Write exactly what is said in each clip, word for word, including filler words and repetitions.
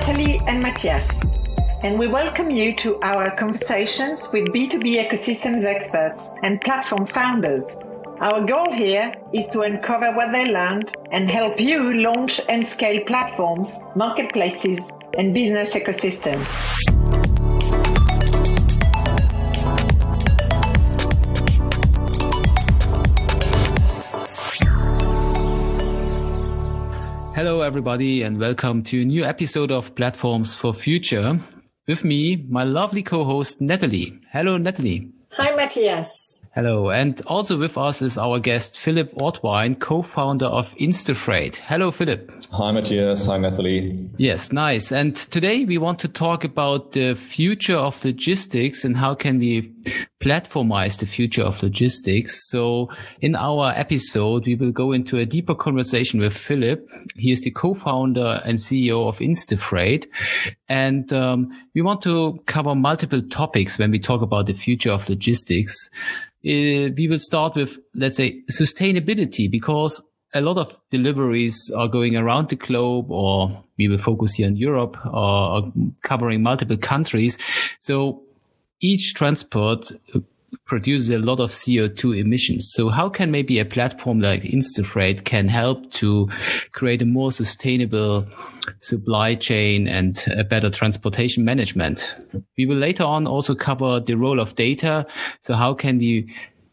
Natalie and Matthias, and we welcome you to our conversations with B two B ecosystems experts and platform founders. Our goal here is to uncover what they learned and help you launch and scale platforms, marketplaces, and business ecosystems. Hello, everybody, and welcome to a new episode of Platforms for Future. With me, my lovely co-host, Natalie. Hello, Natalie. Hi, Matthias. Hello. And also with us is our guest, Philipp Ortwein, co-founder of Instafreight. Hello, Philipp. Hi, Matthias. Hi, Natalie. Yes, nice. And today we want to talk about the future of logistics and how can we platformize the future of logistics. So in our episode, we will go into a deeper conversation with Philipp. He is the co-founder and C E O of Instafreight. And um, we want to cover multiple topics when we talk about the future of logistics. Uh, we will start with, let's say, sustainability, because a lot of deliveries are going around the globe, or we will focus here in Europe, or covering multiple countries. So each transport produces a lot of C O two emissions. So how can maybe a platform like Instafreight can help to create a more sustainable supply chain and a better transportation management? We will later on also cover the role of data. So how can we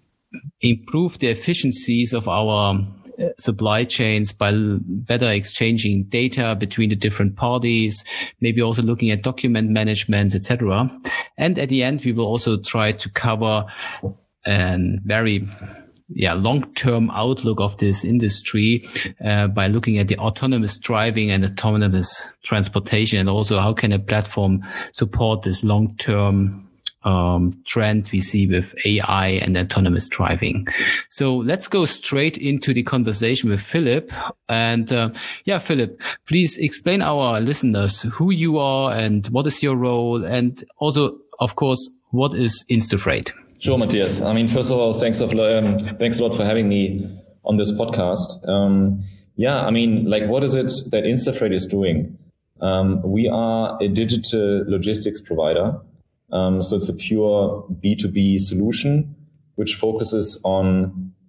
improve the efficiencies of our supply chains by better exchanging data between the different parties, maybe also looking at document management, et cetera. And at the end, we will also try to cover a very yeah, long-term outlook of this industry uh, by looking at the autonomous driving and autonomous transportation, and also how can a platform support this long-term Um, trend we see with A I and autonomous driving. So let's go straight into the conversation with Philipp. And uh, yeah, Philipp, please explain our listeners who you are and what is your role, and also, of course, what is Instafreight? Sure, Matthias. I mean, first of all, thanks of um, thanks a lot for having me on this podcast. Um, yeah, I mean, like, what is it that Instafreight is doing? Um, we are a digital logistics provider. Um, so it's a pure B two B solution, which focuses on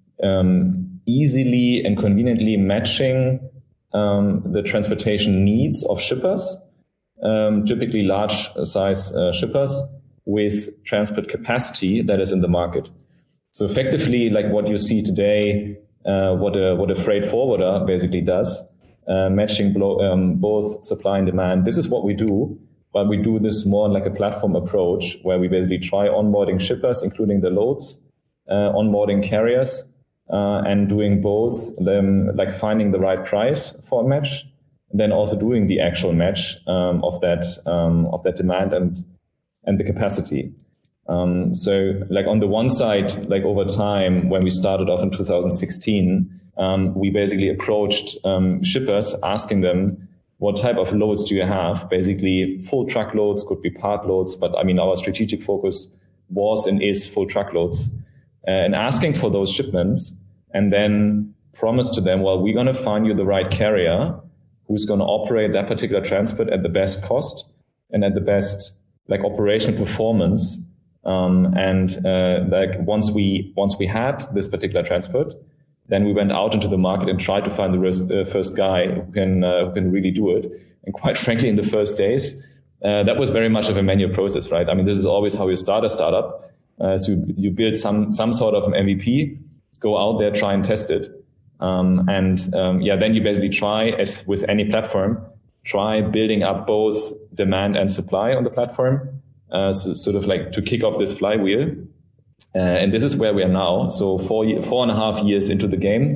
um, easily and conveniently matching um, the transportation needs of shippers, um, typically large size uh, shippers, with transport capacity that is in the market. So effectively, like what you see today, uh, what a what a freight forwarder basically does, uh, matching blo- um, both supply and demand. This is what we do. But we do this more like a platform approach, where we basically try onboarding shippers, including the loads, uh, onboarding carriers, uh, and doing both them, like finding the right price for a match, then also doing the actual match um, of that um, of that demand and and the capacity. Um, so, like on the one side, like over time, when we started off in two thousand sixteen, um, we basically approached um, shippers, asking them, what type of loads do you have? Basically, full truckloads, could be part loads, but I mean, our strategic focus was and is full truckloads, uh, and asking for those shipments, and then promise to them, well, we're going to find you the right carrier who's going to operate that particular transport at the best cost and at the best like operational performance. Um, and uh, like once we once we had this particular transport, then we went out into the market and tried to find the first, uh, first guy who can uh, who can really do it. And quite frankly, in the first days, uh, that was very much of a manual process, right? I mean, this is always how you start a startup. Uh, so you, you build some some sort of an M V P, go out there, try and test it, um, and um, yeah, then you basically try, as with any platform, try building up both demand and supply on the platform, uh, so, sort of like to kick off this flywheel. Uh, and this is where we are now. So four, four and a half years into the game,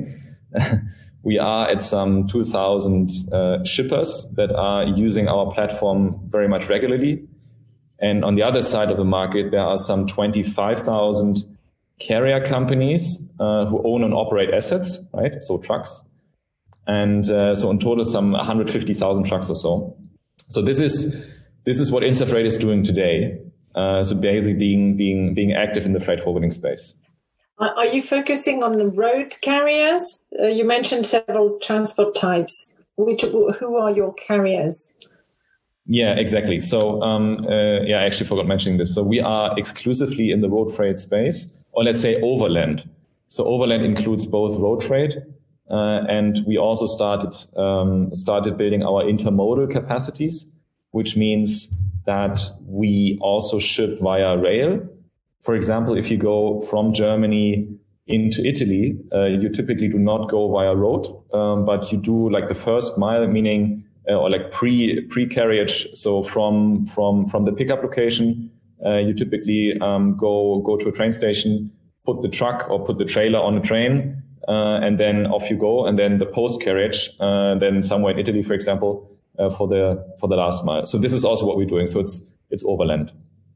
we are at some two thousand uh, shippers that are using our platform very much regularly. And on the other side of the market, there are some twenty-five thousand carrier companies uh, who own and operate assets, right? So trucks. And uh, so in total, some one hundred fifty thousand trucks or so. So this is this is what Instafreight is doing today. Uh, so basically being being being active in the freight forwarding space. Are you focusing on the road carriers? Uh, you mentioned several transport types. Which who are your carriers? Yeah, exactly. So, um, uh, yeah, I actually forgot mentioning this. So we are exclusively in the road freight space, or let's say overland. So overland includes both road freight, uh, and we also started um, started building our intermodal capacities, which means that we also ship via rail. For example, if you go from Germany into Italy, uh, you typically do not go via road, um, but you do like the first mile, meaning uh, or like pre pre carriage. So from from from the pickup location, uh, you typically um, go go to a train station, put the truck or put the trailer on a train, uh, and then off you go. And then the post carriage, uh, then somewhere in Italy, for example, uh, for the for the last mile. So this is also what we're doing. So it's it's overland.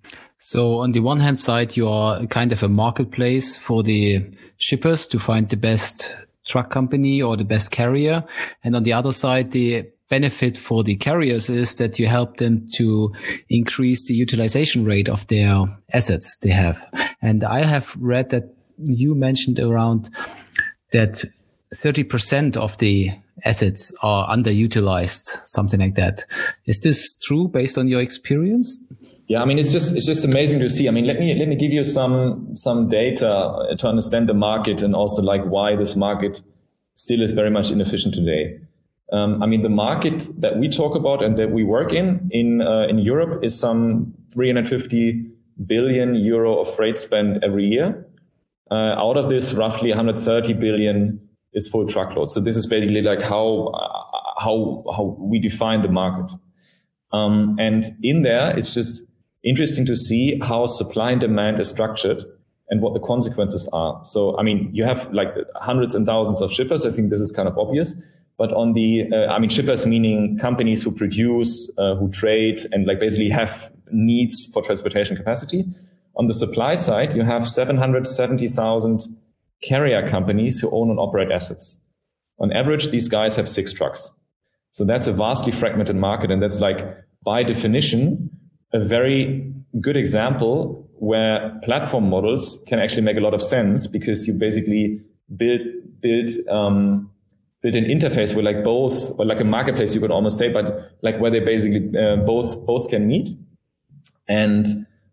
So on the one hand side, you are kind of a marketplace for the shippers to find the best truck company or the best carrier. And on the other side, the benefit for the carriers is that you help them to increase the utilization rate of their assets they have. And I have read that you mentioned around that thirty percent of the assets are underutilized, something like that. Is this true based on your experience? Yeah, I mean, it's just it's just amazing to see. I mean, let me let me give you some some data to understand the market and also like why this market still is very much inefficient today. Um, I mean, the market that we talk about and that we work in in uh, in Europe is some three hundred fifty billion euro of freight spend every year. Uh, out of this, roughly one hundred thirty billion is full truckload. So this is basically like how uh, how how we define the market. Um, and in there, it's just interesting to see how supply and demand is structured and what the consequences are. So, I mean, you have like hundreds and thousands of shippers. I think this is kind of obvious. But on the, uh, I mean, shippers meaning companies who produce, uh, who trade, and like basically have needs for transportation capacity. On the supply side, you have seven hundred seventy thousand carrier companies who own and operate assets. On average, these guys have six trucks. So that's a vastly fragmented market. And that's like, by definition, a very good example where platform models can actually make a lot of sense, because you basically build build um, build an interface where like both, or like a marketplace, you could almost say, but like where they basically uh, both both can meet. And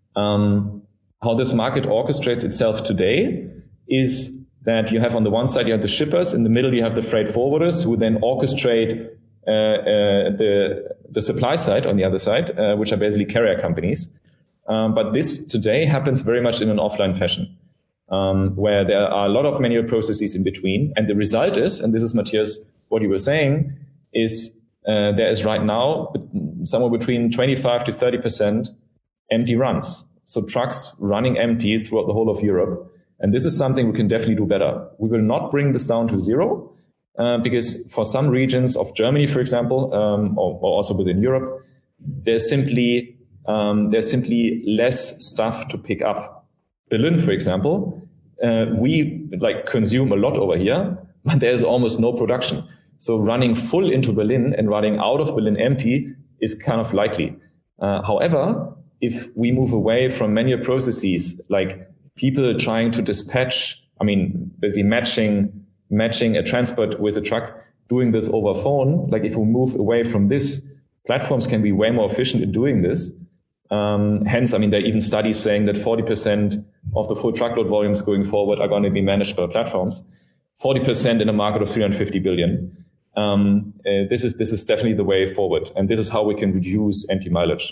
um, how this market orchestrates itself today is that you have on the one side you have the shippers, in the middle you have the freight forwarders, who then orchestrate uh, uh, the the supply side on the other side, uh, which are basically carrier companies. Um, but this today happens very much in an offline fashion, um, where there are a lot of manual processes in between. And the result is, and this is, Matthias, what you were saying, is uh, there is right now somewhere between twenty-five to thirty percent empty runs. So trucks running empty throughout the whole of Europe. And this is something we can definitely do better. We will not bring this down to zero, uh, because for some regions of Germany, for example, um, or, or also within Europe, there's simply um, there's simply less stuff to pick up. Berlin, for example, uh, we like consume a lot over here, but there's almost no production. So running full into Berlin and running out of Berlin empty is kind of likely. Uh, however, if we move away from manual processes, like people trying to dispatch, I mean, basically matching, matching a transport with a truck, doing this over phone, like if we move away from this, platforms can be way more efficient in doing this. Um, hence, I mean, there are even studies saying that forty percent of the full truckload volumes going forward are going to be managed by platforms, forty percent in a market of three hundred fifty billion. Um, uh, this is, this is definitely the way forward. And this is how we can reduce empty mileage.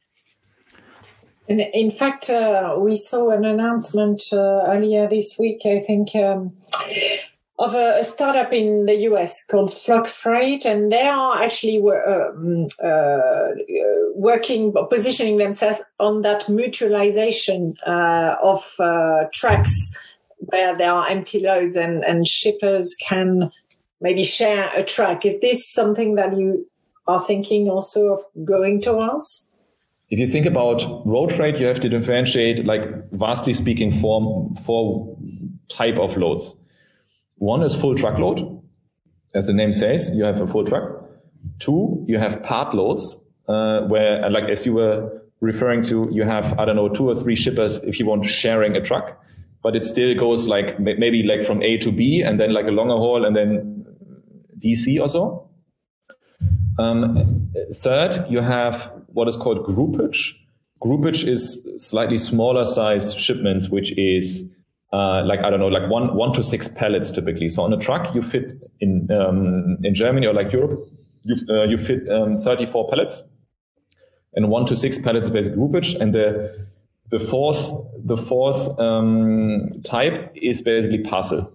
In, in fact, uh, we saw an announcement uh, earlier this week, I think, um, of a, a startup in the U S called Flock Freight, and they are actually um, uh, working, positioning themselves on that mutualization uh, of uh, trucks where there are empty loads and, and shippers can maybe share a truck. Is this something that you are thinking also of going towards? If you think about road freight, you have to differentiate, like vastly speaking, four, four type of loads. One is full truckload. As the name says, you have a full truck. Two, you have part loads, uh, where, like as you were referring to, you have, I don't know, two or three shippers if you want sharing a truck, but it still goes like maybe like from A to B and then like a longer haul and then D C or so. Um, third, you have what is called groupage. Groupage is slightly smaller size shipments, which is uh, like, I don't know, like one, one to six pallets typically. So on a truck, you fit in, um, in Germany or like Europe, you, uh, you fit um, thirty-four pallets, and one to six pallets is basic groupage. And the, the fourth, the fourth um, type is basically parcel.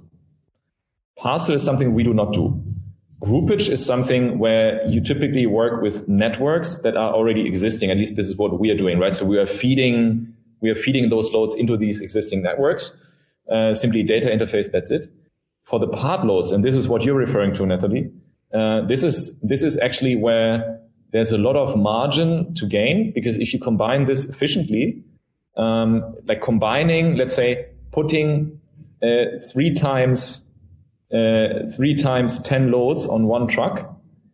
Parcel is something we do not do. Groupage is something where you typically work with networks that are already existing. At least this is what we are doing, right? So we are feeding, we are feeding those loads into these existing networks. Uh, simply data interface, that's it. For the part loads, and this is what you're referring to, Natalie, uh, this is this is actually where there's a lot of margin to gain, because if you combine this efficiently, um, like combining, let's say, putting uh, three times uh, three times ten loads on one truck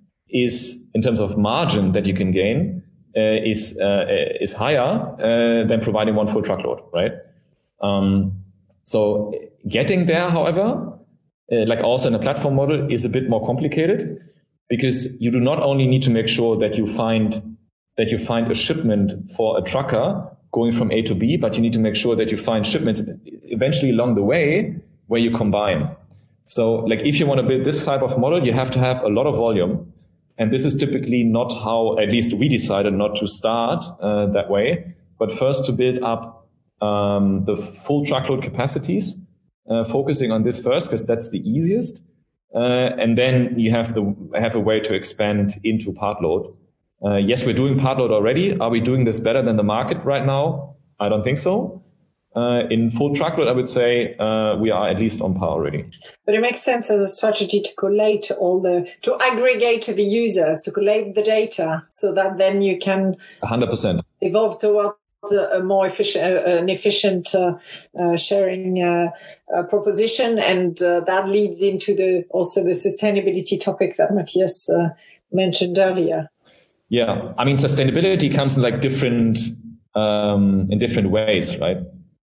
is, in terms of margin that you can gain, uh, is uh, is higher uh, than providing one full truckload, right? Um, so getting there, however, uh, like also in a platform model, is a bit more complicated, because you do not only need to make sure that you find that you find a shipment for a trucker going from A to B, but you need to make sure that you find shipments eventually along the way where you combine. So like if you want to build this type of model, you have to have a lot of volume. And this is typically not how, at least we decided not to start uh, that way, but first to build up um, the full truckload capacities, uh, focusing on this first, because that's the easiest. Uh, and then you have the have a way to expand into part load. Uh, yes, we're doing part load already. Are we doing this better than the market right now? I don't think so. Uh, in full truckload, I would say uh, we are at least on par already. But it makes sense as a strategy to collate all the, to aggregate the users, to collate the data, so that then you can one hundred percent evolve towards a, a more efficient, uh, an efficient uh, uh, sharing uh, uh, proposition, and uh, that leads into the also the sustainability topic that Matthias uh, mentioned earlier. Yeah, I mean, sustainability comes in like different um, in different ways, right?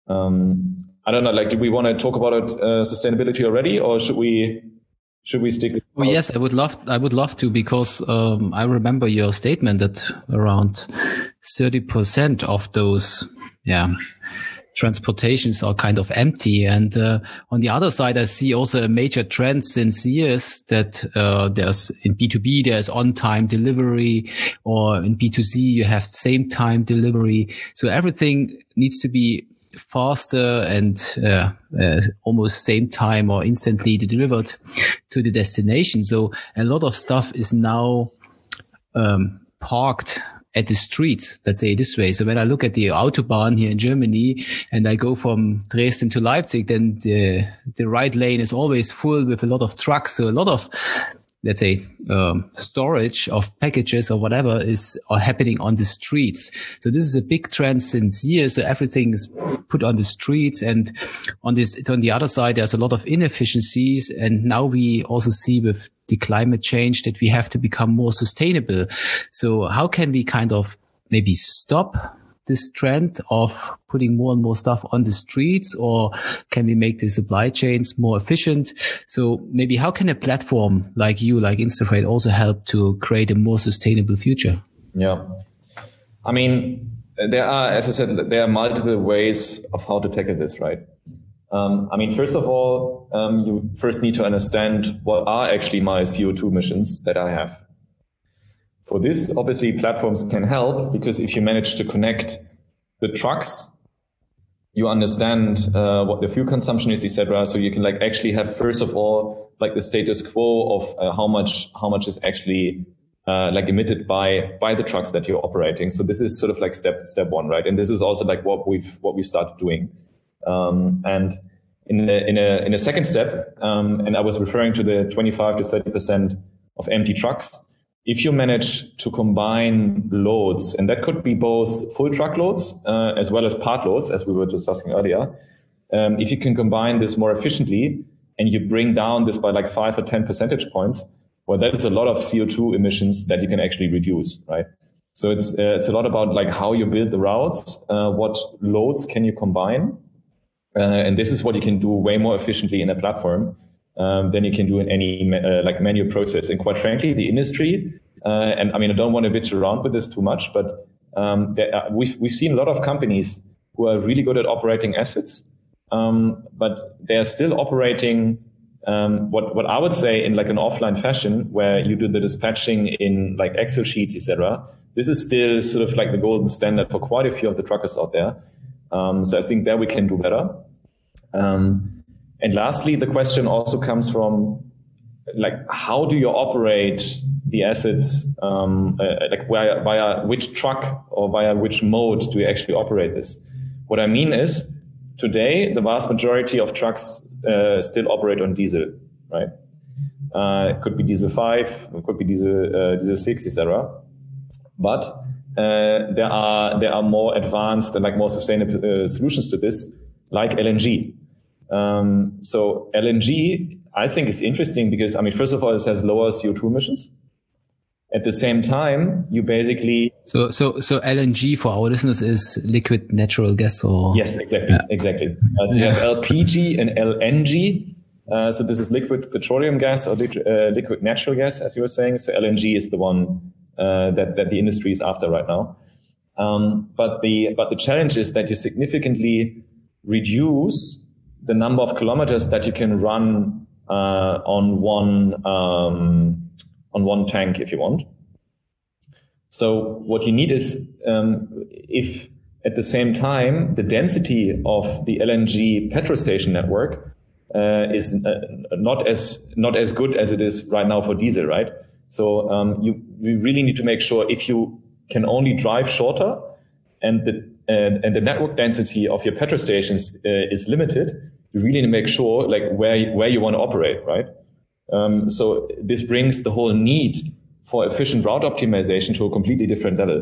Um, I don't know. Like, do we want to talk about it, uh, sustainability already, or should we should we stick? Oh yes, I would love I would love to, because um, I remember your statement that around thirty percent of those yeah transportations are kind of empty. And uh, on the other side, I see also a major trend since years that uh, there's in B two B, there's on-time delivery, or in B two C, you have same-time delivery. So everything needs to be faster and uh, uh, almost same time or instantly delivered to the destination. So a lot of stuff is now um, parked at the streets, let's say it this way. So when I look at the Autobahn here in Germany and I go from Dresden to Leipzig, then the, the right lane is always full with a lot of trucks. So a lot of, let's say, um, storage of packages or whatever is are happening on the streets. So this is a big trend since years. So everything is put on the streets, and on this, on the other side, there's a lot of inefficiencies. And now we also see with the climate change that we have to become more sustainable. So how can we kind of maybe stop this trend of putting more and more stuff on the streets, or can we make the supply chains more efficient? So maybe how can a platform like you, like Instafreight, also help to create a more sustainable future? Yeah. I mean, there are, as I said, there are multiple ways of how to tackle this, right? Um, I mean, first of all, um, you first need to understand what are actually my C O two emissions that I have. For this, obviously, platforms can help, because if you manage to connect the trucks, you understand uh, what the fuel consumption is, et cetera. So you can like actually have, first of all, like the status quo of uh, how much how much is actually uh, like emitted by by the trucks that you're operating. So this is sort of like step step one, right? And this is also like what we've what we've started doing. Um, and in a, in a in a second step, um, and I was referring to the twenty-five to thirty percent of empty trucks. If you manage to combine loads, and that could be both full truckloads uh, as well as part loads, as we were discussing earlier, um, if you can combine this more efficiently and you bring down this by like five or ten percentage points, well, that is a lot of C O two emissions that you can actually reduce, right? So it's uh, it's a lot about like how you build the routes, uh, what loads can you combine, uh, and this is what you can do way more efficiently in a platform. Um, than you can do in any uh, like manual process. And quite frankly, the industry Uh, and I mean, I don't want to bitch around with this too much, but um, there are, we've we've seen a lot of companies who are really good at operating assets, um, but they are still operating um, what what I would say in like an offline fashion, where you do the dispatching in like Excel sheets, et cetera. This is still sort of like the golden standard for quite a few of the truckers out there. Um, so I think there we can do better. Um, and lastly, the question also comes from like, how do you operate the assets, um, uh, like via, via which truck or via which mode do you actually operate this? What I mean is, today, the vast majority of trucks uh, still operate on diesel, right? Uh, it could be diesel five, it could be diesel, uh, diesel six, et cetera. But uh, there are there are more advanced and like more sustainable uh, solutions to this, like L N G. Um, so L N G, I think, is interesting because, I mean, first of all, it has lower C O two emissions. At the same time, you basically so so so L N G for our listeners is liquid natural gas, or yes, exactly, yeah. exactly. Uh, so you have L P G and L N G. Uh, so this is liquid petroleum gas or lit- uh, liquid natural gas, as you were saying. So L N G is the one uh, that that the industry is after right now. Um, but the but the challenge is that you significantly reduce the number of kilometers that you can run uh, on one. Um, on one tank if you want. So what you need is, um, if at the same time the density of the L N G petrol station network uh, is uh, not as not as good as it is right now for diesel, right? So um, you, you really need to make sure, if you can only drive shorter and the uh, and the network density of your petrol stations uh, is limited, you really need to make sure like where where you want to operate, right? Um, so this brings the whole need for efficient route optimization to a completely different level.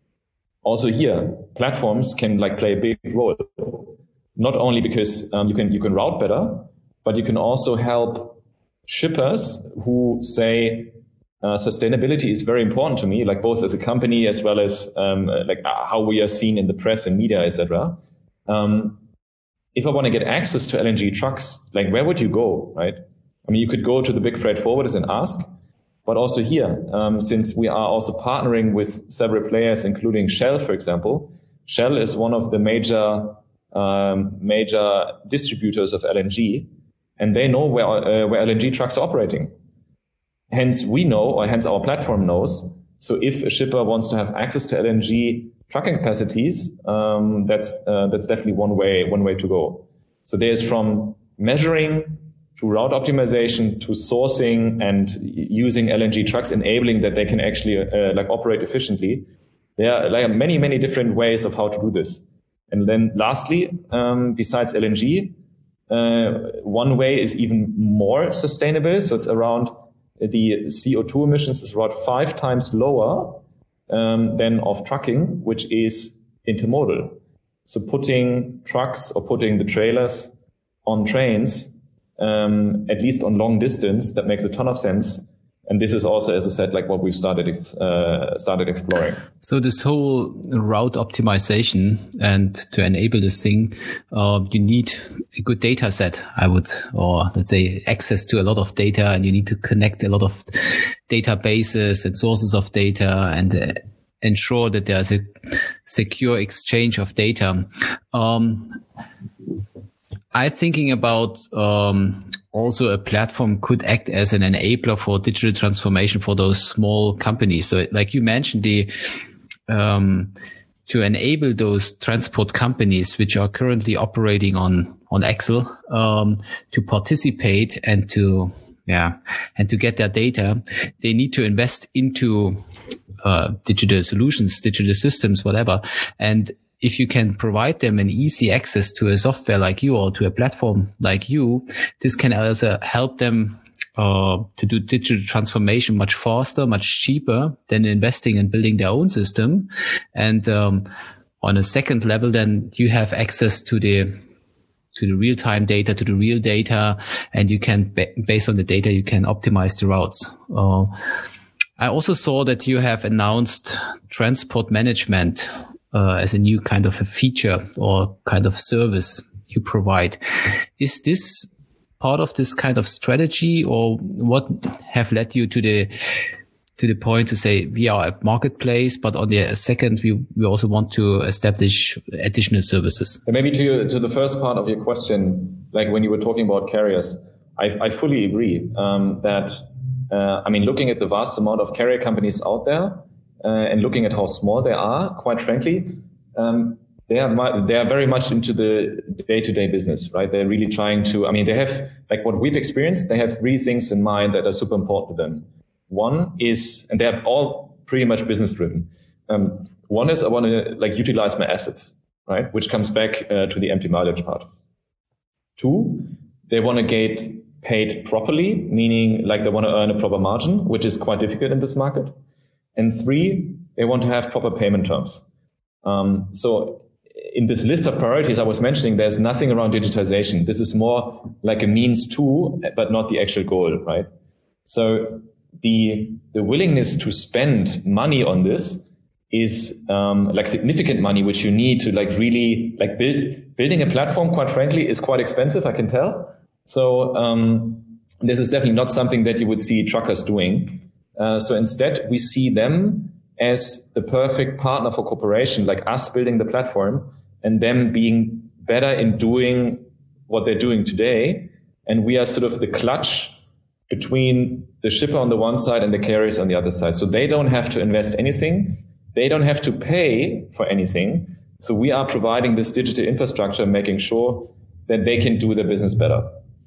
Also here, platforms can like play a big role, not only because um, you can you can route better, but you can also help shippers who say uh, sustainability is very important to me, like both as a company as well as um, like how we are seen in the press and media, et cetera. Um, if I want to get access to L N G trucks, like where would you go, right? I mean, you could go to the big freight forwarders and ask, but also here, um, since we are also partnering with several players, including Shell, for example. Shell is one of the major um, major distributors of L N G, and they know where uh, where L N G trucks are operating. Hence, we know, or hence our platform knows. So if a shipper wants to have access to L N G trucking capacities, um, that's uh, that's definitely one way one way to go. So there's from measuring to route optimization, to sourcing and using L N G trucks, enabling that they can actually uh, like operate efficiently. There are like many, many different ways of how to do this. And then lastly, um, besides L N G, uh, one way is even more sustainable. So it's around the C O two emissions is about five times lower um, than of trucking, which is intermodal. So putting trucks or putting the trailers on trains, Um, at least on long distance, that makes a ton of sense. And this is also, as I said, like what we've started ex- uh, started exploring. So this whole route optimization, and to enable this thing, uh, you need a good data set, I would, or let's say access to a lot of data, and you need to connect a lot of databases and sources of data, and uh, ensure that there's a secure exchange of data. Um, I'm thinking about um, also a platform could act as an enabler for digital transformation for those small companies. So like you mentioned, the um, to enable those transport companies which are currently operating on, on Excel um, to participate and to yeah and to get their data, they need to invest into uh, digital solutions, digital systems, whatever. And if you can provide them an easy access to a software like you or to a platform like you, this can also help them uh, to do digital transformation much faster, much cheaper than investing in building their own system. And um, on a second level, then you have access to the to the real-time data, to the real data, and you can, based on the data, you can optimize the routes. Uh, I also saw that you have announced transport management Uh, as a new kind of a feature or kind of service you provide. Is this part of this kind of strategy, or what have led you to the to the point to say we are a marketplace, but on the second, we, we also want to establish additional services. And maybe to your, to the first part of your question, like when you were talking about carriers, I, I fully agree um, that, uh, I mean, looking at the vast amount of carrier companies out there uh, and looking at how small they are, quite frankly, um, they are they are very much into the day-to-day business, right? They're really trying to, I mean, they have, like what we've experienced, they have three things in mind that are super important to them. One is, and they're all pretty much business driven. Um, one is I want to like utilize my assets, right? Which comes back uh, to the empty mileage part. Two, they want to get paid properly, meaning like they want to earn a proper margin, which is quite difficult in this market. And three, they want to have proper payment terms. Um, so in this list of priorities I was mentioning, there's nothing around digitization. This is more like a means to, but not the actual goal, right? So the the willingness to spend money on this is um, like significant money, which you need to like really like build. Building a platform, quite frankly, is quite expensive, I can tell. So um, this is definitely not something that you would see truckers doing. Uh, so instead, we see them as the perfect partner for cooperation, like us building the platform and them being better in doing what they're doing today. And we are sort of the clutch between the shipper on the one side and the carriers on the other side. So they don't have to invest anything. They don't have to pay for anything. So we are providing this digital infrastructure, making sure that they can do their business better.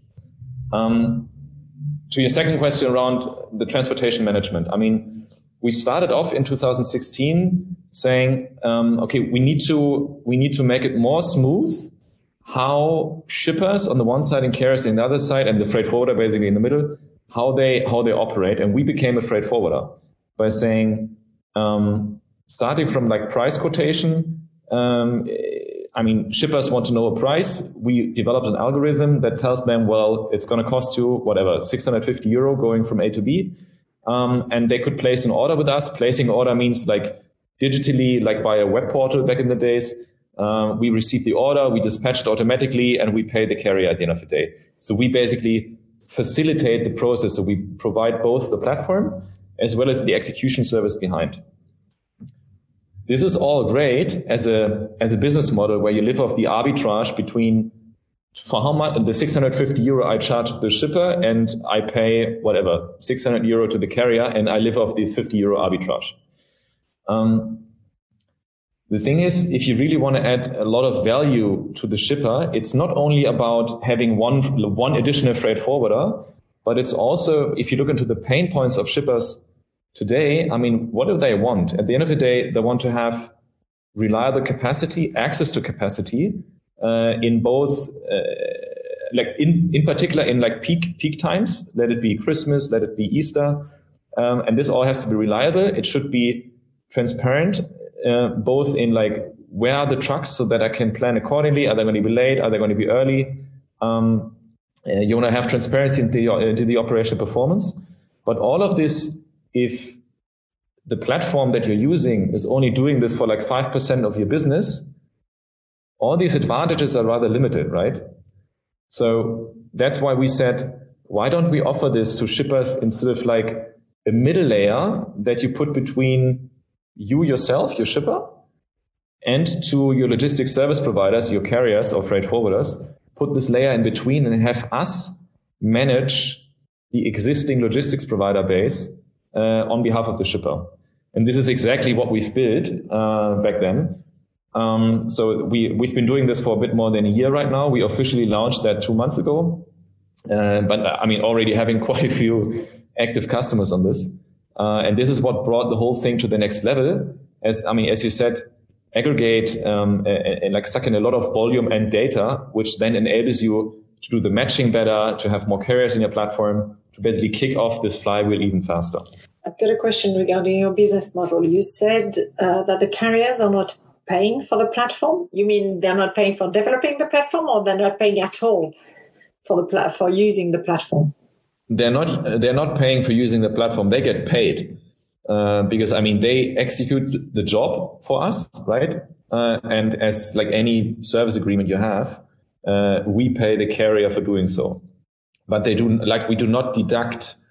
Um, to your second question around the transportation management, I mean, we started off in two thousand sixteen saying, um, okay, we need to we need to make it more smooth how shippers on the one side and carriers on the other side, and the freight forwarder basically in the middle, how they how they operate. And we became a freight forwarder by saying, um, starting from like price quotation. Um, I mean, shippers want to know a price. We developed an algorithm that tells them, well, it's going to cost you whatever, six hundred fifty euro going from A to B. Um, and they could place an order with us. Placing an order means like digitally, like via a web portal back in the days. Uh, we receive the order, we dispatch it automatically, and we pay the carrier at the end of the day. So we basically facilitate the process. So we provide both the platform as well as the execution service behind. This is all great as a as a business model where you live off the arbitrage between for how much the six hundred fifty euro I charge the shipper and I pay whatever six hundred euro to the carrier, and I live off the fifty euro arbitrage. Um, the thing is, if you really want to add a lot of value to the shipper, it's not only about having one one additional freight forwarder, but it's also, if you look into the pain points of shippers today, I mean, what do they want? At the end of the day, they want to have reliable capacity, access to capacity uh, in both, uh, like in, in particular in like peak peak times, let it be Christmas, let it be Easter. Um, and this all has to be reliable. It should be transparent, uh, both in like, where are the trucks so that I can plan accordingly? Are they going to be late? Are they going to be early? Um, uh, you want to have transparency into the, into the operational performance. But all of this, if the platform that you're using is only doing this for like five percent of your business, all these advantages are rather limited, right? So that's why we said, why don't we offer this to shippers instead of like a middle layer that you put between you yourself, your shipper, and to your logistics service providers, your carriers or freight forwarders, put this layer in between and have us manage the existing logistics provider base Uh, on behalf of the shipper. And this is exactly what we've built uh, back then. Um, so we, we've been doing this for a bit more than a year right now. We officially launched that two months ago. Uh, but I mean, already having quite a few active customers on this. Uh, and this is what brought the whole thing to the next level. As I mean, as you said, aggregate um, and, and like suck in a lot of volume and data, which then enables you to do the matching better, to have more carriers in your platform, to basically kick off this flywheel even faster. I've got a question regarding your business model. You said uh, that the carriers are not paying for the platform. You mean they're not paying for developing the platform, or they're not paying at all for the pla- for using the platform? They're not. They're not paying for using the platform. They get paid uh, because I mean they execute the job for us, right? Uh, and as like any service agreement you have, uh, we pay the carrier for doing so. But they do like we do not deduct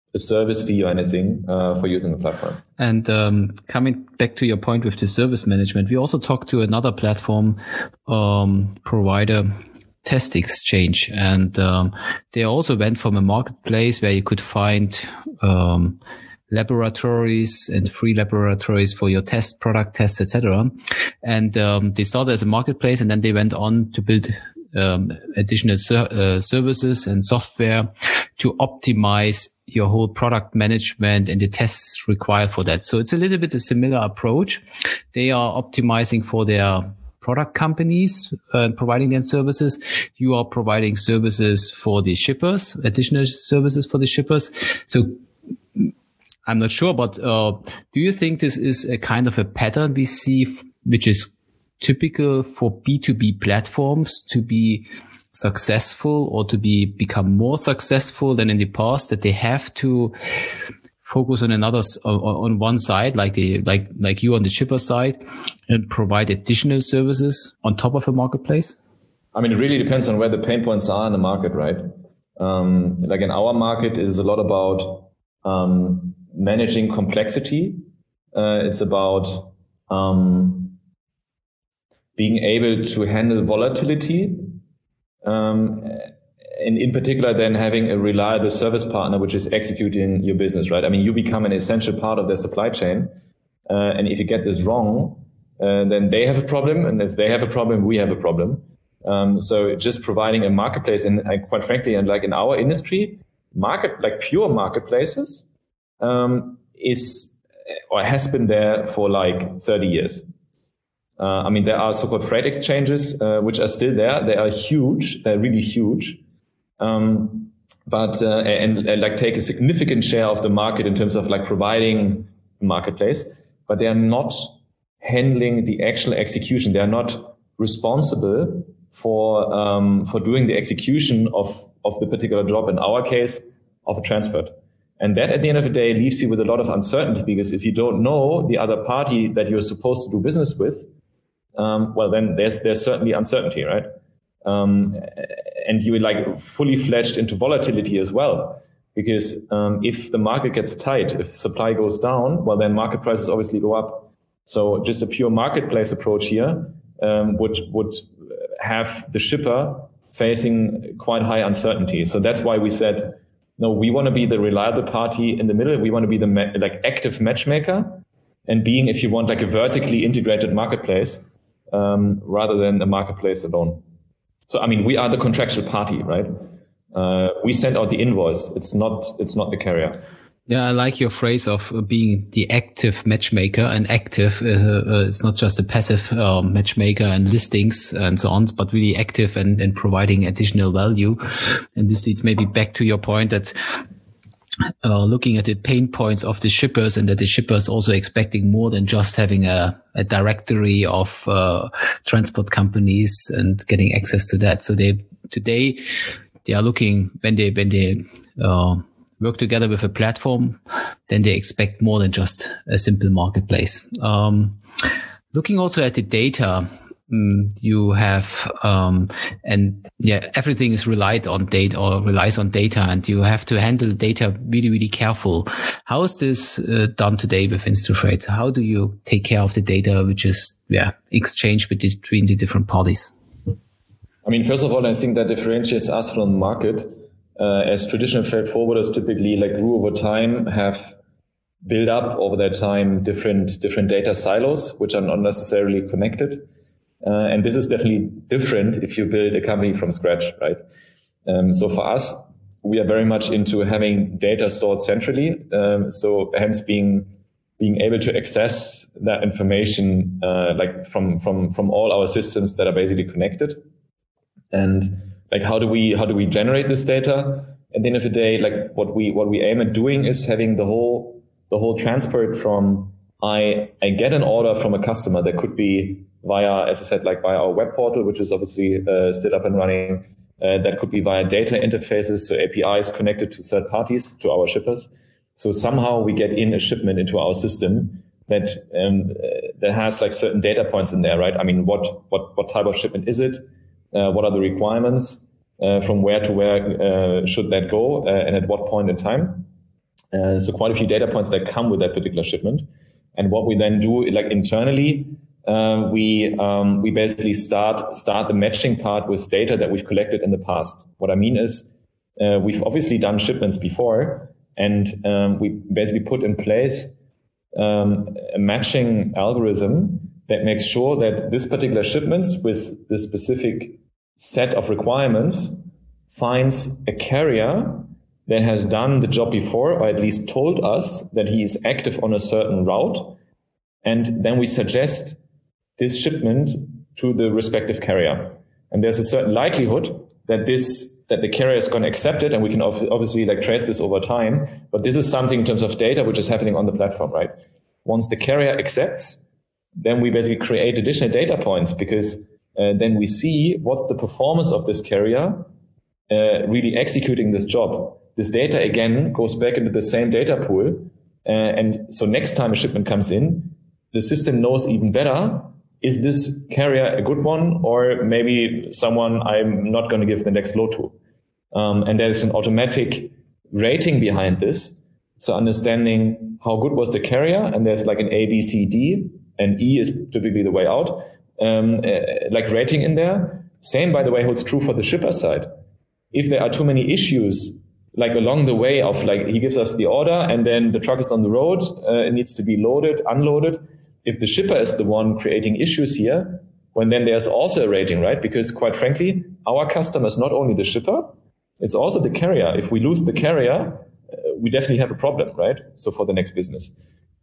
a service fee or anything uh, for using the platform. And um, coming back to your point with the service management, we also talked to another platform um, provider, Test Exchange, and um, they also went from a marketplace where you could find um, laboratories and free laboratories for your test product tests, et cetera. And um, they started as a marketplace, and then they went on to build um, additional ser- uh, services and software to optimize your whole product management and the tests required for that. So it's a little bit a similar approach. They are optimizing for their product companies uh, providing them services. You are providing services for the shippers, additional services for the shippers. So I'm not sure, but uh, do you think this is a kind of a pattern we see, f- which is typical for B two B platforms to be successful or to be become more successful than in the past, that they have to focus on another, on, on one side, like the, like, like you on the shipper side, and provide additional services on top of a marketplace? I mean, it really depends on where the pain points are in the market, right? Um, like in our market, it is a lot about, um, managing complexity. Uh, it's about, um, being able to handle volatility. Um, and in particular, then having a reliable service partner, which is executing your business, right? I mean, you become an essential part of their supply chain. Uh, and if you get this wrong, uh, then they have a problem. And if they have a problem, we have a problem. Um, so just providing a marketplace, and uh, quite frankly, and like in our industry, market, like pure marketplaces, um, is or has been there for like thirty years. Uh, I mean, there are so-called freight exchanges, uh, which are still there. They are huge. They're really huge. Um, but, uh, and, and like take a significant share of the market in terms of like providing a marketplace, but they are not handling the actual execution. They are not responsible for, um, for doing the execution of, of the particular job. In our case, of a transport. And that at the end of the day leaves you with a lot of uncertainty, because if you don't know the other party that you're supposed to do business with, Um, well, then there's there's certainly uncertainty, right? Um, and you like fully fledged into volatility as well, because um, if the market gets tight, if supply goes down, well, then market prices obviously go up. So just a pure marketplace approach here um, would would have the shipper facing quite high uncertainty. So that's why we said, no, we want to be the reliable party in the middle. We want to be the ma- like active matchmaker, and being, if you want, like a vertically integrated marketplace. Um, rather than a marketplace alone. So, I mean, we are the contractual party, right? Uh, we send out the invoice. It's not, it's not the carrier. Yeah, I like your phrase of being the active matchmaker. And active, uh, uh, it's not just a passive uh, matchmaker and listings and so on, but really active and, and providing additional value. And this leads maybe back to your point that Uh, looking at the pain points of the shippers, and that the shippers also expecting more than just having a, a directory of uh, transport companies and getting access to that. So they today they are looking when they when they uh, work together with a platform, then they expect more than just a simple marketplace. Um, looking also at the data. You have, um, and yeah, everything is relied on data or relies on data, and you have to handle data really, really careful. How is this uh, done today with InstaFreight? How do you take care of the data, which is, yeah, exchanged between the different parties? I mean, first of all, I think that differentiates us from the market, uh, as traditional freight forwarders typically like grew over time, have built up over their time different, different data silos, which are not necessarily connected. Uh, and this is definitely different if you build a company from scratch, right? Um, so for us, we are very much into having data stored centrally. Um, so hence being being able to access that information uh, like from from from all our systems that are basically connected. And like how do we how do we generate this data? At the end of the day, like what we what we aim at doing is having the whole the whole transport from I I get an order from a customer that could be via, as I said, like via our web portal, which is obviously uh, still up and running. Uh, that could be via data interfaces, so A P Is connected to third parties, to our shippers. So somehow we get in a shipment into our system that um, that has like certain data points in there, right? I mean, what what what type of shipment is it? Uh, what are the requirements? Uh, from where to where uh, should that go, uh, and at what point in time? Uh, so quite a few data points that come with that particular shipment. And what we then do, like internally, uh, we um, we basically start start the matching part with data that we've collected in the past. What I mean is, uh, we've obviously done shipments before, and um, we basically put in place um, a matching algorithm that makes sure that this particular shipments with the specific set of requirements finds a carrier that has done the job before, or at least told us that he is active on a certain route. And then we suggest this shipment to the respective carrier. And there's a certain likelihood that this, that the carrier is going to accept it. And we can obviously like trace this over time. But this is something in terms of data, which is happening on the platform, right? Once the carrier accepts, then we basically create additional data points, because uh, then we see what's the performance of this carrier uh, really executing this job. This data, again, goes back into the same data pool. Uh, and so next time a shipment comes in, the system knows even better, is this carrier a good one, or maybe someone I'm not going to give the next load to? Um, and there's an automatic rating behind this. So understanding how good was the carrier, and there's like an A, B, C, D, and E is typically the way out, um, uh, like rating in there. Same, by the way, holds true for the shipper side. If there are too many issues, like along the way of like, he gives us the order and then the truck is on the road, uh, it needs to be loaded, unloaded. If the shipper is the one creating issues here, when then there's also a rating, right? Because quite frankly, our customer is not only the shipper, it's also the carrier. If we lose the carrier, uh, we definitely have a problem, right? So for the next business.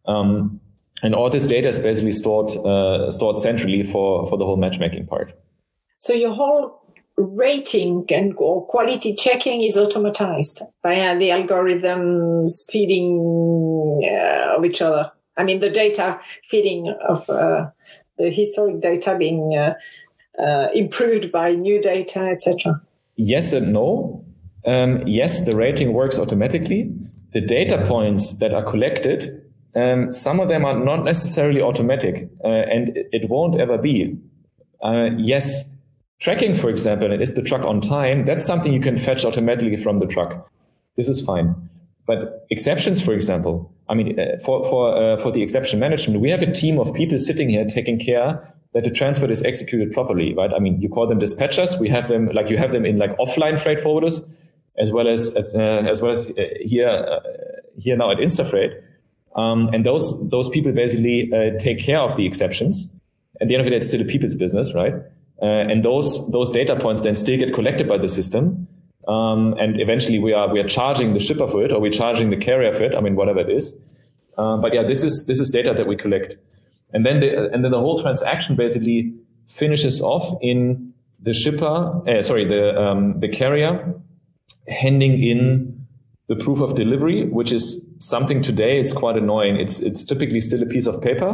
Um, and all this data is basically stored, uh, stored centrally for, for the whole matchmaking part. So your whole rating and or quality checking is automatized by the algorithms feeding uh, of each other. I mean, the data feeding of uh, the historic data being uh, uh, improved by new data, et cetera. Yes and no. Um, yes, the rating works automatically. The data points that are collected, um, some of them are not necessarily automatic, uh, and it, it won't ever be. Uh, yes, tracking, for example, and is the truck on time? That's something you can fetch automatically from the truck. This is fine. But exceptions, for example, I mean, uh, for for uh, for the exception management, we have a team of people sitting here taking care that the transport is executed properly, right? I mean, you call them dispatchers. We have them like you have them in like offline freight forwarders, as well as as, uh, as well as uh, here uh, here now at InstaFreight. Um, and those those people basically uh, take care of the exceptions. At the end of it, it's still a people's business, right? Uh, and those those data points then still get collected by the system. Um, and eventually we are we are charging the shipper for it, or we're charging the carrier for it. I mean, whatever it is. Uh, but yeah, this is this is data that we collect, and then the and then the whole transaction basically finishes off in the shipper, uh, sorry, the um, the carrier handing in the proof of delivery, which is something today it's quite annoying. It's it's typically still a piece of paper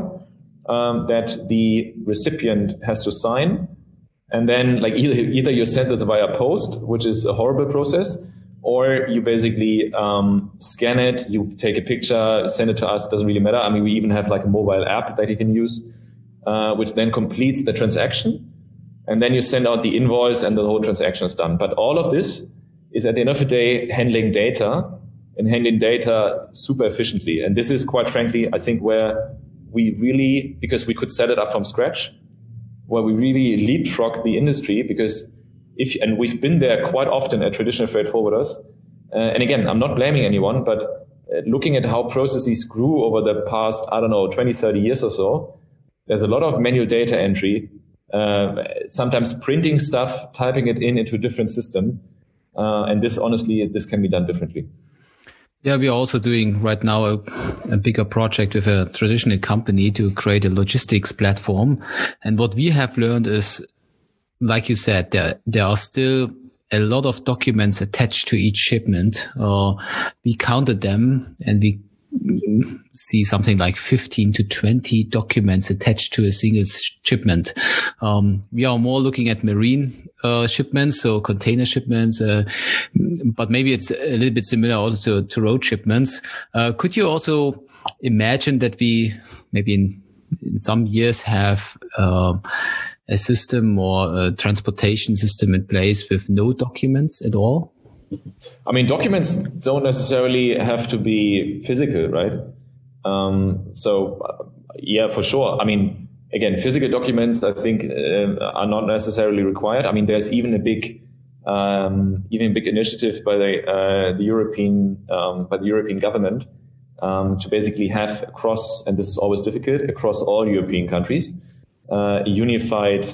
um, that the recipient has to sign. And then like either, either you send it via post, which is a horrible process, or you basically um, scan it, you take a picture, send it to us, doesn't really matter. I mean, we even have like a mobile app that you can use, uh, which then completes the transaction. And then you send out the invoice and the whole transaction is done. But all of this is at the end of the day handling data and handling data super efficiently. And this is quite frankly, I think where we really, because we could set it up from scratch, where we really leapfrog the industry, because if, and we've been there quite often at traditional freight forwarders. Uh, and again, I'm not blaming anyone, but uh, looking at how processes grew over the past, I don't know, twenty, thirty years or so, there's a lot of manual data entry, uh, sometimes printing stuff, typing it in into a different system. Uh, and this, honestly, this can be done differently. Yeah, we are also doing right now a, a bigger project with a traditional company to create a logistics platform. And what we have learned is, like you said, there, there are still a lot of documents attached to each shipment. Uh, we counted them and we see something like fifteen to twenty documents attached to a single shipment. Um, we are more looking at marine uh, shipments, so container shipments, uh, but maybe it's a little bit similar also to, to road shipments. Uh, could you also imagine that we maybe in, in some years have uh, a system or a transportation system in place with no documents at all? I mean, documents don't necessarily have to be physical, right? Um, so, uh, yeah, for sure. I mean, again, physical documents, I think, uh, are not necessarily required. I mean, there's even a big, um, even a big initiative by the uh, the European um, by the European government um, to basically have across, and this is always difficult, across all European countries, uh, a unified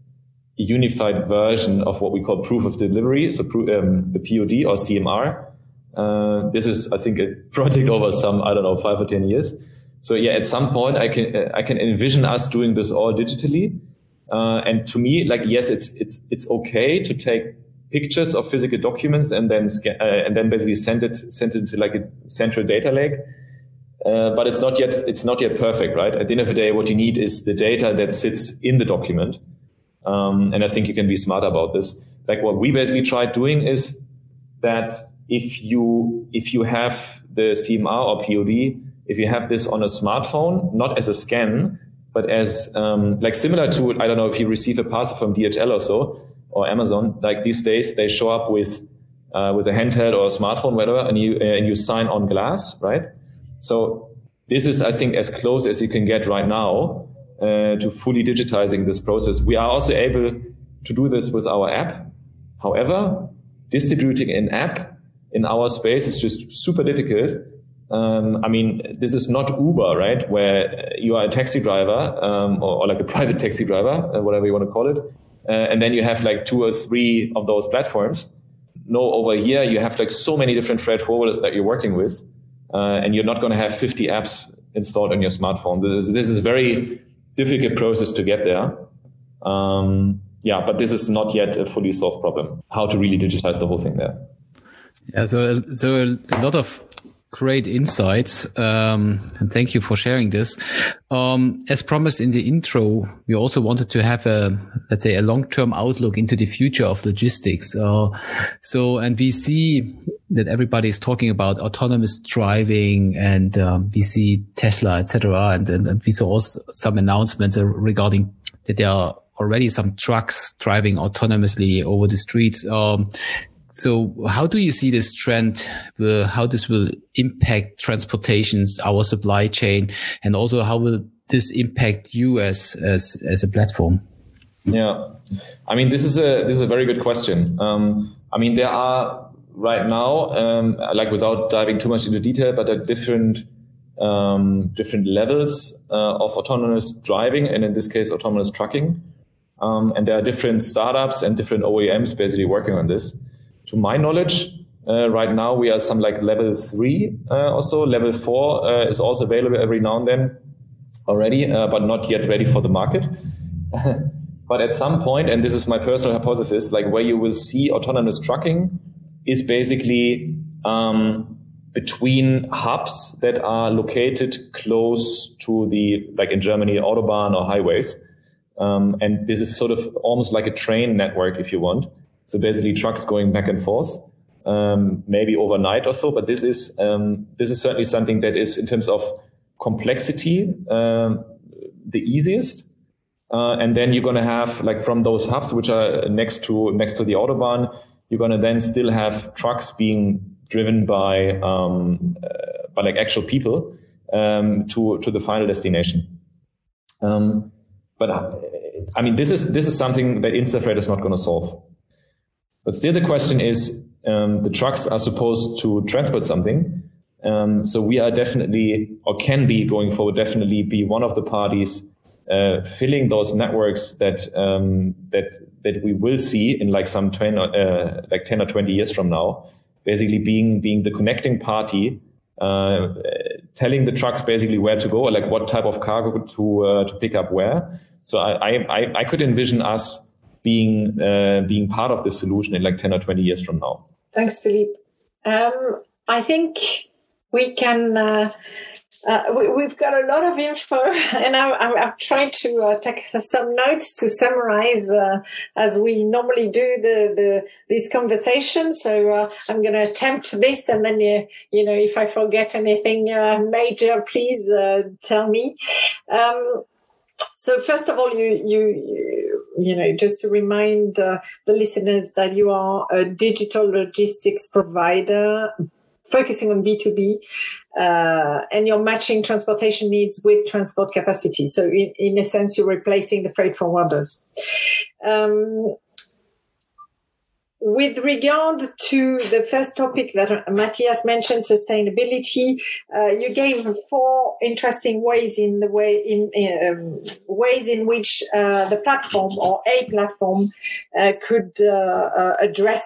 unified version of what we call proof of delivery, so um, the P O D or C M R. Uh, this is, I think, a project over some, I don't know, five or ten years. So yeah, at some point, I can uh, I can envision us doing this all digitally. Uh, and to me, like, yes, it's it's it's okay to take pictures of physical documents and then scan, uh, and then basically send it send it to like a central data lake. Uh, but it's not yet it's not yet perfect, right? At the end of the day, what you need is the data that sits in the document. Um, and I think you can be smart about this. Like what we basically tried doing is that if you if you have the C M R or P O D, if you have this on a smartphone, not as a scan, but as um, like similar to, I don't know, if you receive a parcel from D H L or so, or Amazon, like these days they show up with uh, with a handheld or a smartphone, whatever, and you uh, and you sign on glass, right? So this is, I think, as close as you can get right now uh, to fully digitizing this process. We are also able to do this with our app. However, distributing an app in our space is just super difficult. Um, I mean, this is not Uber, right? Where you are a taxi driver, um, or, or like a private taxi driver, uh, whatever you want to call it. Uh, and then you have like two or three of those platforms. No, over here, you have like so many different freight forwarders that you're working with. Uh, and you're not going to have fifty apps installed on your smartphone. This is, this is a very difficult process to get there. Um, yeah, but this is not yet a fully solved problem, how to really digitize the whole thing there. Yeah, so, so a lot of great insights, um, and thank you for sharing this. Um, as promised in the intro, we also wanted to have a, let's say, a long-term outlook into the future of logistics. Uh, so, and we see that everybody is talking about autonomous driving, and um, we see Tesla, et cetera. And, and, and we saw also some announcements regarding that there are already some trucks driving autonomously over the streets. Um, So how do you see this trend, uh, how this will impact transportations, our supply chain, and also how will this impact you as, as, as a platform? Yeah, I mean, this is a, this is a very good question. Um, I mean, there are right now, um, like without diving too much into detail, but at different, um, different levels uh, of autonomous driving, and in this case, autonomous trucking. Um, and there are different startups and different O E Ms basically working on this. To my knowledge, uh, right now we are some like level three uh, or so. Level four uh, is also available every now and then already, uh, but not yet ready for the market. But at some point, and this is my personal hypothesis, like where you will see autonomous trucking is basically um, between hubs that are located close to the, like in Germany, Autobahn or highways. Um, and this is sort of almost like a train network, if you want. So basically trucks going back and forth, um, maybe overnight or so. But this is um, this is certainly something that is, in terms of complexity, um, the easiest. Uh, and then you're going to have, like, from those hubs which are next to next to the Autobahn, you're going to then still have trucks being driven by um, uh, by like actual people um, to to the final destination. Um, but uh, I mean, this is this is something that InstaFreight is not going to solve. But still the question is, um, the trucks are supposed to transport something. Um, so we are definitely, or can be going forward, definitely be one of the parties uh, filling those networks that um, that that we will see in like some ten, uh, like ten or twenty years from now. Basically being being the connecting party, uh, telling the trucks basically where to go, or like what type of cargo to uh, to pick up where. So I I, I could envision us being uh, being part of the solution in like ten or twenty years from now. Thanks, Philippe. Um, I think we can, uh, uh, we, we've got a lot of info, and I, I, I've tried to uh, take some notes to summarize uh, as we normally do the, the these conversations. So uh, I'm going to attempt this, and then, uh, you know, if I forget anything uh, major, please uh, tell me. Um, So first of all, you, you, you know, just to remind uh, the listeners that you are a digital logistics provider focusing on B two B, uh, and you're matching transportation needs with transport capacity. So in, in a sense, you're replacing the freight forwarders. Um, With regard to the first topic that Matthias mentioned, sustainability, uh, you gave four interesting ways in the way in um, ways in which uh, the platform or a platform uh, could uh, uh, address,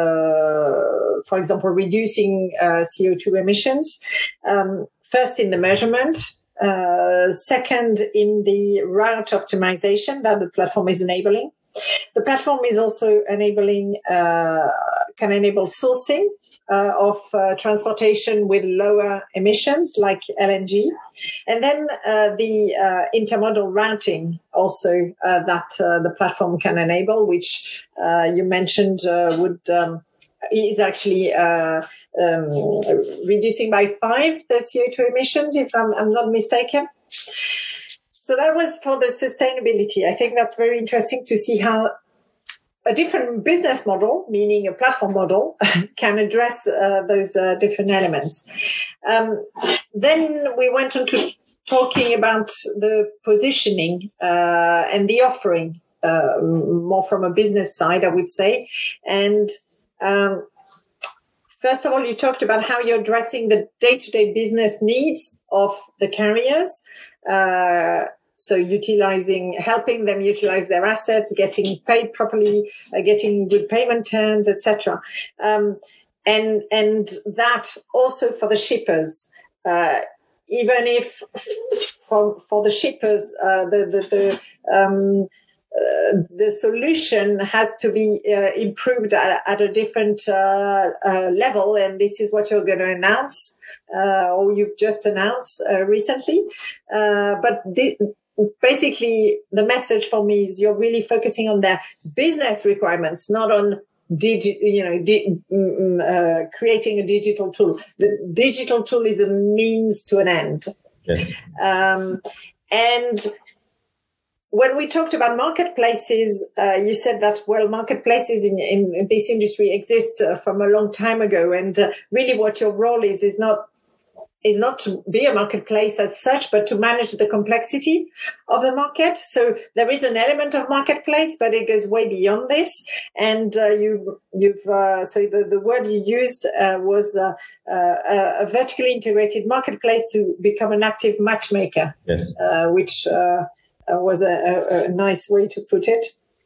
uh, for example, reducing uh, C O two emissions. Um, first, in the measurement. Uh, second, in the route optimization that the platform is enabling. The platform is also enabling, uh, can enable sourcing uh, of uh, transportation with lower emissions like L N G. And then uh, the uh, intermodal routing also uh, that uh, the platform can enable, which uh, you mentioned uh, would um, is actually uh, um, reducing by five the C O two emissions, if I'm, I'm not mistaken. So that was for the sustainability. I think that's very interesting to see how a different business model, meaning a platform model, can address uh, those uh, different elements. Um, then we went on to talking about the positioning uh, and the offering, uh, more from a business side, I would say. And um, first of all, you talked about how you're addressing the day-to-day business needs of the carriers. Uh, so utilizing, helping them utilize their assets, getting paid properly, uh, getting good payment terms, et cetera. Um, and, and that also for the shippers, uh, even if for, for the shippers, uh, the, the, the, um, Uh, the solution has to be uh, improved at, at a different uh, uh, level, and this is what you're going to announce, uh, or you've just announced uh, recently. Uh, but this, basically, the message for me is you're really focusing on their business requirements, not on digi- you know, di- uh, creating a digital tool. The digital tool is a means to an end. Yes. Um, and when we talked about marketplaces, uh, you said that, well, marketplaces in, in this industry exist uh, from a long time ago. And uh, really what your role is, is not, is not to be a marketplace as such, but to manage the complexity of the market. So there is an element of marketplace, but it goes way beyond this. And uh, you've, you've, uh, so the, the word you used uh, was uh, uh, a vertically integrated marketplace to become an active matchmaker. Yes. Uh, which, uh, Uh, was a, a, a nice way to put it.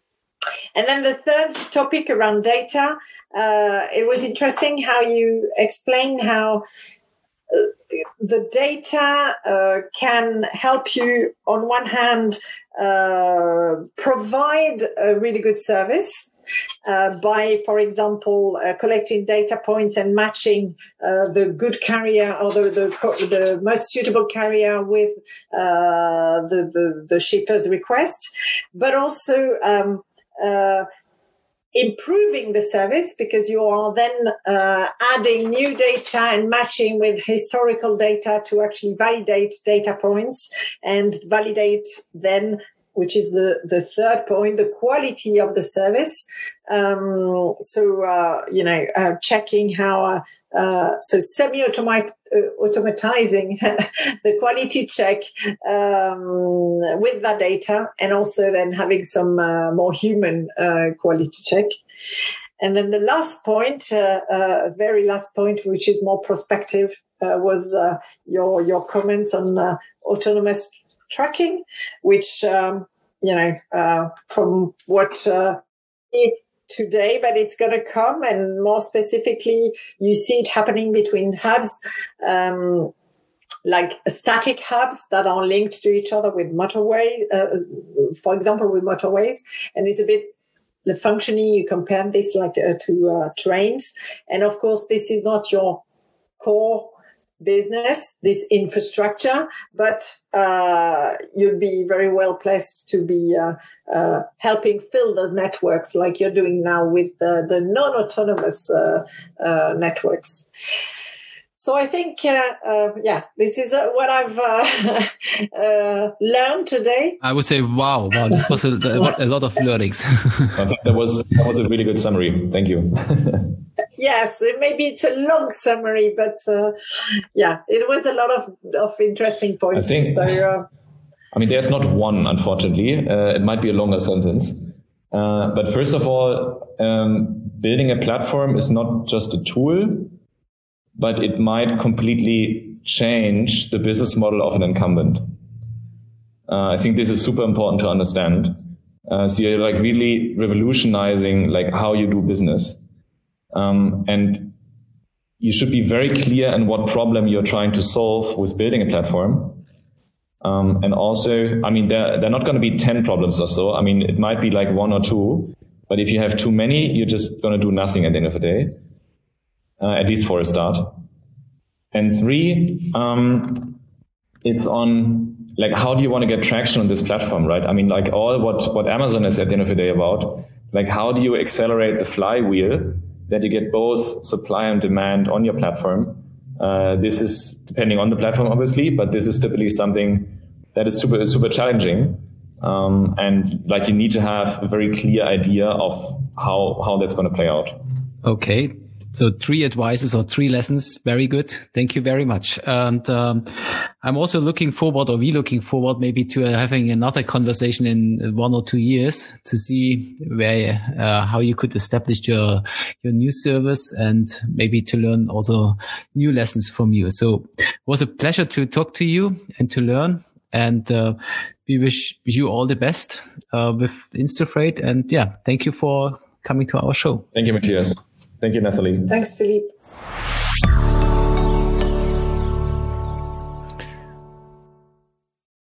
And then the third topic around data, uh, it was interesting how you explain how uh, the data uh, can help you, on one hand, uh, provide a really good service uh, by, for example, uh, collecting data points and matching uh, the good carrier or the, the the most suitable carrier with uh, the, the the shipper's request, but also um, uh, improving the service, because you are then uh, adding new data and matching with historical data to actually validate data points and validate then, which is the, the third point, the quality of the service. Um, so, uh, you know, uh, checking how, uh, uh, so semi-automatizing uh, the quality check um, with that data, and also then having some uh, more human uh, quality check. And then the last point, uh, uh, very last point, which is more prospective, uh, was uh, your your comments on uh, autonomous tracking, which, um, you know, uh, from what uh, today, but it's going to come. And more specifically, you see it happening between hubs, um, like static hubs that are linked to each other with motorways, uh, for example, with motorways. And it's a bit the functioning, you compare this like uh, to uh, trains. And of course, this is not your core business, this infrastructure, but uh, you'd be very well placed to be uh, uh, helping fill those networks like you're doing now with uh, the non-autonomous uh, uh, networks. So I think, uh, uh, yeah, this is uh, what I've uh, uh, learned today. I would say, wow, wow, this was a, a lot of learnings. I think that was that was a really good summary. Thank you. Yes, maybe it's a long summary, but uh, yeah, it was a lot of, of interesting points. I think, so, uh, I mean, there's not one, unfortunately. Uh, it might be a longer sentence. Uh, but first of all, um, building a platform is not just a tool, but it might completely change the business model of an incumbent. Uh, I think this is super important to understand. Uh, so you're like really revolutionizing like how you do business. Um, and you should be very clear in what problem you're trying to solve with building a platform. Um, and also, I mean, there, there are not going to be ten problems or so. I mean, it might be like one or two, but if you have too many, you're just going to do nothing at the end of the day, uh, at least for a start. And three, um, it's on like, how do you want to get traction on this platform, right? I mean, like all what, what Amazon is at the end of the day about, like, how do you accelerate the flywheel that you get both supply and demand on your platform? Uh, this is depending on the platform, obviously, but this is typically something that is super, super challenging. Um, and like you need to have a very clear idea of how, how that's going to play out. Okay. So three advices or three lessons. Very good. Thank you very much. And um, I'm also looking forward, or we looking forward maybe to uh, having another conversation in one or two years to see where, uh, how you could establish your, your new service and maybe to learn also new lessons from you. So it was a pleasure to talk to you and to learn. And uh, we wish you all the best uh, with InstaFreight. And yeah, thank you for coming to our show. Thank you, Matthias. Thank you, Nathalie. Thanks, Philippe.